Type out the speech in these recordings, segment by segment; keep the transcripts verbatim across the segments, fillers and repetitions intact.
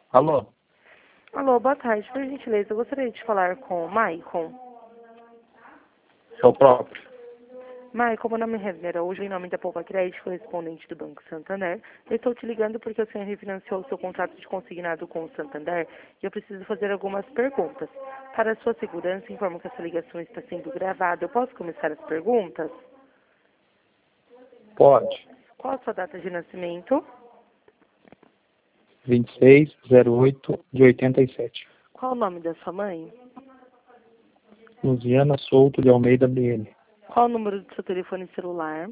Alô? Alô, boa tarde. Por gentileza, eu gostaria de falar com o Maicon. É o próprio. Maicon, meu nome é Revner Araújo, em nome da Poupa Crédito, correspondente do Banco Santander. Eu estou te ligando porque o senhor refinanciou o seu contrato de consignado com o Santander e eu preciso fazer algumas perguntas. Para a sua segurança, informo que essa ligação está sendo gravada. Eu posso começar as perguntas? Pode. Qual a sua data de nascimento? vinte e seis zero oito de oitenta e sete. Qual o nome da sua mãe? Luziana Souto de Almeida B N. Qual o número do seu telefone celular?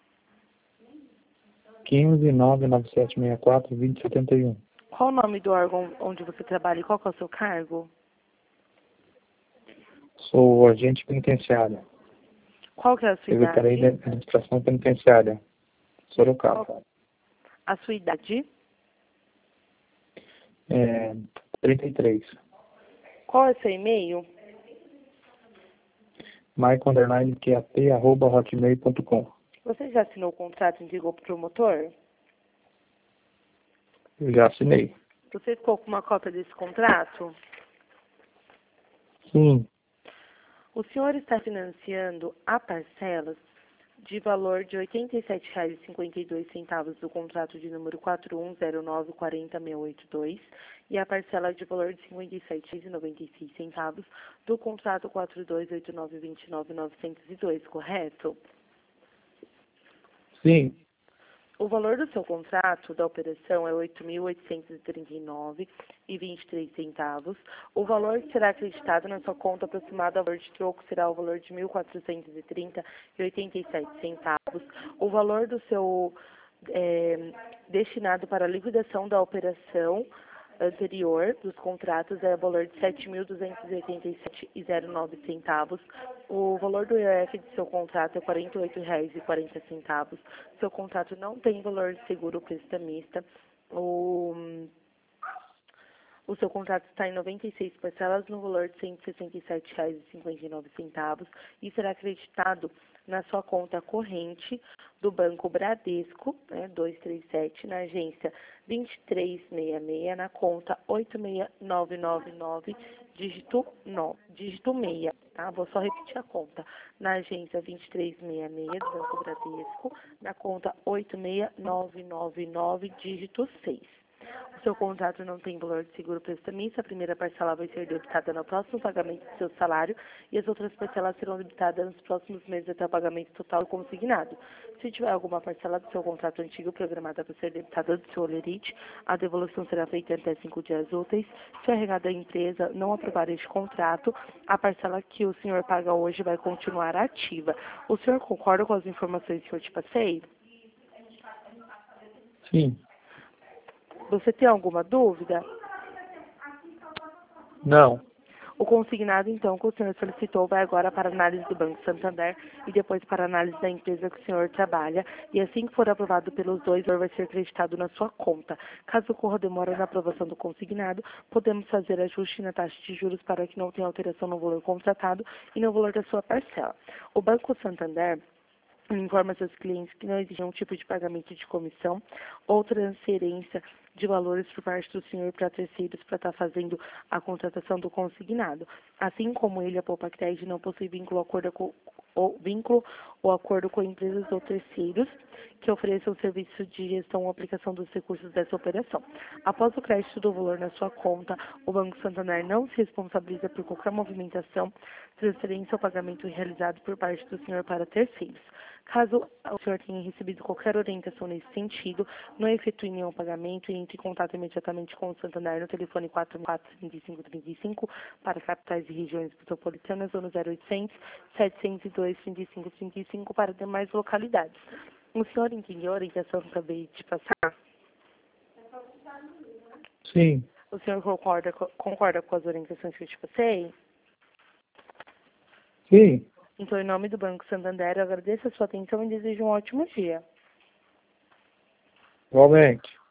quinze nove nove sete seis quatro dois zero sete um. Qual o nome do órgão onde você trabalha e qual que é o seu cargo? Sou agente penitenciário. Qual que é a sua Secretaria de idade? Administração Penitenciária. Sorocaba. A sua idade? É, trinta e três. Qual é seu e-mail? Maico underline Q A P arroba hotmail ponto com. Você já assinou o contrato e entregou para o promotor? Eu já assinei. Você ficou com uma cópia desse contrato? Sim. O senhor está financiando a parcelas de valor de oitenta e sete reais e cinquenta e dois centavos do contrato de número quatro um zero nove quatro zero seis oito dois e a parcela de valor de cinquenta e sete reais e noventa e seis centavos do contrato quatro dois oito nove dois nove nove zero dois, correto? Sim. O valor do seu contrato da operação é oito mil oitocentos e trinta e nove reais e vinte e três centavos. O valor que será acreditado na sua conta aproximada ao valor de troco será o valor de mil quatrocentos e trinta reais e oitenta e sete centavos. O valor do seu é, destinado para a liquidação da operação anterior dos contratos é o valor de sete mil duzentos e oitenta e sete reais e zero nove centavos. O valor do I O F de seu contrato é quarenta e oito reais e quarenta centavos. Seu contrato não tem valor de seguro prestamista. O, o seu contrato está em noventa e seis parcelas no valor de cento e sessenta e sete reais e cinquenta e nove centavos e será acreditado na sua conta corrente do Banco Bradesco, né, duzentos e trinta e sete, na agência vinte e três sessenta e seis, na conta oito seis nove nove nove, dígito nove, dígito seis, tá? Vou só repetir a conta. Na agência vinte e três sessenta e seis do Banco Bradesco, na conta oito seis nove nove nove, dígito seis. O seu contrato não tem valor de seguro prestamista. A primeira parcela vai ser debitada no próximo pagamento do seu salário e as outras parcelas serão debitadas nos próximos meses até o pagamento total do consignado. Se tiver alguma parcela do seu contrato antigo programada para ser debitada do seu holerite, a devolução será feita em até cinco dias úteis. Se a regada da empresa não aprovar este contrato, a parcela que o senhor paga hoje vai continuar ativa. O senhor concorda com as informações que eu te passei? Sim. Você tem alguma dúvida? Não. O consignado, então, que o senhor solicitou vai agora para análise do Banco Santander e depois para análise da empresa que o senhor trabalha. E assim que for aprovado pelos dois, o valor vai ser acreditado na sua conta. Caso ocorra demora na aprovação do consignado, podemos fazer ajuste na taxa de juros para que não tenha alteração no valor contratado e no valor da sua parcela. O Banco Santander informa seus clientes que não existe nenhum tipo de pagamento de comissão ou transferência de valores por parte do senhor para terceiros para estar fazendo a contratação do consignado. Assim como ele, a Poupa Crédito não possui vínculo, acordo com, ou, vínculo ou acordo com empresas ou terceiros que ofereçam serviço de gestão ou aplicação dos recursos dessa operação. Após o crédito do valor na sua conta, o Banco Santander não se responsabiliza por qualquer movimentação, transferência ou pagamento realizado por parte do senhor para terceiros. Caso o senhor tenha recebido qualquer orientação nesse sentido, não efetue nenhum pagamento e entre em contato imediatamente com o Santander no telefone quatro quatro cinco cinco três cinco para capitais e regiões metropolitanas ou no zero oitocentos, setecentos e dois, trinta e cinco trinta e cinco para demais localidades. O senhor entendeu a orientação que eu acabei de passar? Sim. O senhor concorda, concorda com as orientações que eu te passei? Sim. Então, em nome do Banco Santander, eu agradeço a sua atenção e desejo um ótimo dia. Igualmente.